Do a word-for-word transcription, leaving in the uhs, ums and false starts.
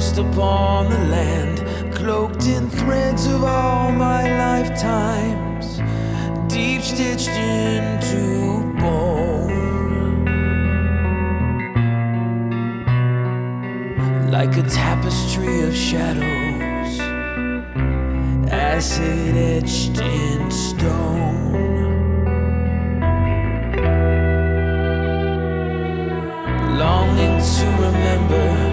lost upon the land, cloaked in threads of all my lifetimes, deep stitched into bone. Like a tapestry of shadows, acid etched in stone.